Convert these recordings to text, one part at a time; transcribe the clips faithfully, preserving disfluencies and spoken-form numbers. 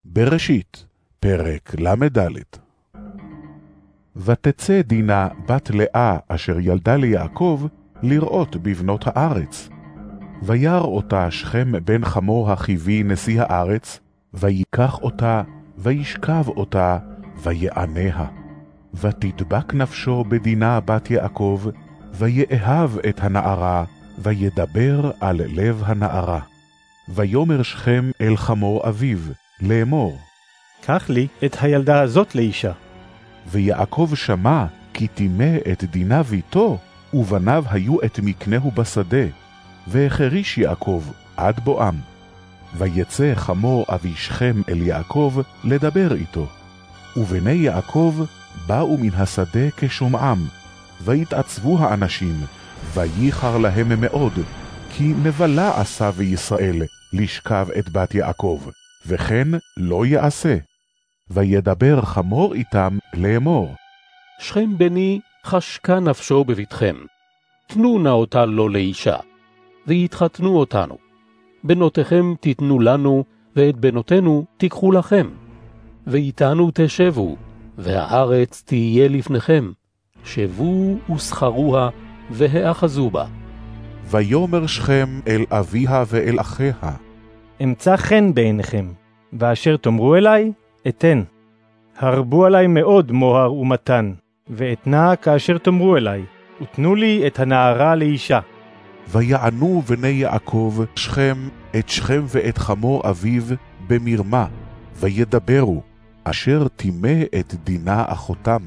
בראשית, פרק למד. ותצא דינה בת לאה אשר ילדה ליעקב לראות בבנות הארץ. וירא אותה שכם בן חמור החיבי נשיא הארץ, ויקח אותה, וישכב אותה, ויעניה. ותדבק נפשו בדינה בת יעקב, ויאהב את הנערה, וידבר על לב הנערה. ויאמר שכם אל חמור אביו, לאמור, קח לי את הילדה הזאת לאישה. ויעקב שמע כי טימא את דינה ביתו, ובניו היו את מקנהו בשדה, והחריש יעקב עד בואם. ויצא חמור אבי שכם אל יעקב לדבר איתו. ובני יעקב באו מן השדה כשומעם, והתעצבו האנשים, וייחר להם מאוד, כי נבלה עשה וישראל לשכב את בת יעקב, וכן לא יעשה. וידבר חמור איתם לאמור, שכם בני חשקה נפשו בביתכם, תנו נא אותה לו לאישה, ויתחתנו אותנו. בנותיכם תיתנו לנו, ואת בנותינו תיקחו לכם. ואיתנו תשבו, והארץ תהיה לפניכם. שבו וסחרוה, והאחזו בה. ויאמר שכם אל אביה ואל אחיה, אמצא חן בעיניכם, ואשר תאמרו אליי, אתן. הרבו עלי מאוד מוהר ומתן, ואתנה כאשר תאמרו אליי, ותנו לי את הנערה לאישה. ויענו בני יעקב שכם את שכם ואת חמור אביו במרמה, וידברו, אשר טימא את דינה אחותם.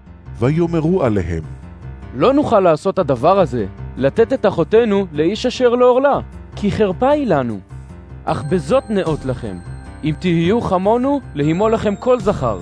ויאמרו עליהם, לא נוכל לעשות הדבר הזה, לתת את אחותנו לאיש אשר לא עורלה, כי חרפה היא לנו. אך בזאת נאות לכם, אם תהיו חמונו, להימו לכם כל זכר.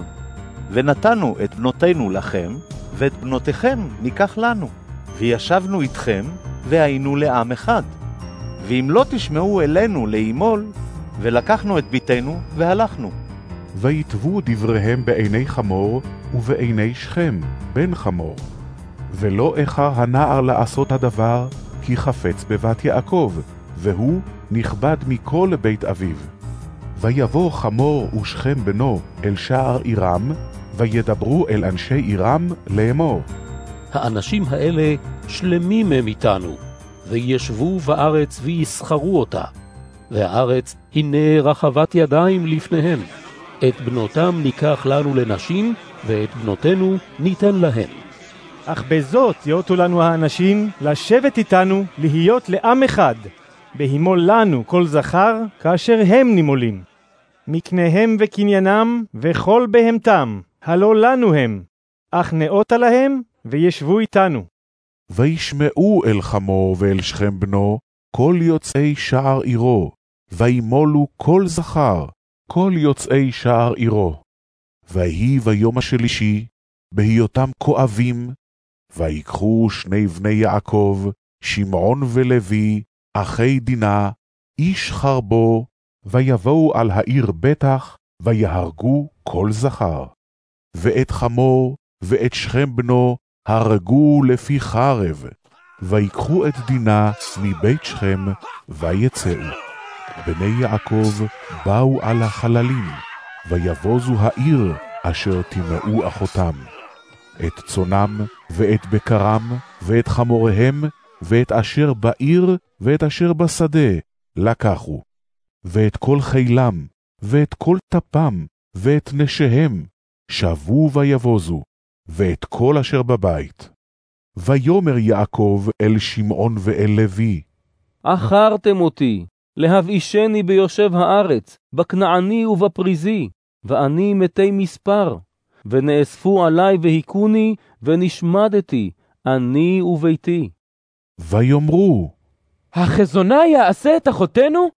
ונתנו את בנותינו לכם, ואת בנותיכם ניקח לנו, וישבנו איתכם, והיינו לעם אחד. ואם לא תשמעו אלינו להימול, ולקחנו את ביתנו והלכנו. ויתבו דבריהם בעיני חמור ובעיני שכם בן חמור. ולא איחר הנער לעשות הדבר, כי חפץ בבת יעקב, והוא נכבד מכל בית אביו. ויבוא חמור ושכם בנו אל שער עירם, וידברו אל אנשי עירם לאמור, האנשים האלה שלמים הם איתנו, וישבו בארץ ויסחרו אותה. והארץ הנה רחבת ידיים לפניהם. את בנותם ניקח לנו לנשים, ואת בנותינו ניתן להם. אך בזאת יאותו לנו האנשים לשבת איתנו להיות לעם אחד, בהימול לנו כל זכר כאשר הם נימולים. מקניהם וקניינם וכל בהמתם, הלא לנו הם, אך נאותה להם וישבו איתנו. וישמעו אל חמור ואל שכם בנו כל יוצאי שער עירו, וימולו כל זכר, כל יוצאי שער עירו. ויהי ביום השלישי, בהיותם כואבים, ויקחו שני בני יעקב, שמעון ולוי, אחי דינה, איש חרבו, ויבואו על העיר בטח, ויהרגו כל זכר. ואת חמור ואת שכם בנו הרגו לפי חרב, ויקחו את דינה מבית שכם, ויצאו. בני יעקב באו על החללים, ויבוזו העיר אשר טימאו אחותם. את צונם ואת בקרם ואת חמוריהם ואת אשר בעיר ואת אשר בשדה לקחו, ואת כל חילם ואת כל טפם ואת נשיהם שבו ויבוזו, ואת כל אשר בבית. ויאמר יעקב אל שמעון ואל לוי, אחרתם אותי, להבאישני ביושב הארץ, בכנעני ובפריזי, ואני מתי מספר. ונאספו עלי והיכוני, ונשמדתי, אני וביתי. ויאמרו, החזונה יעשה את אחותנו?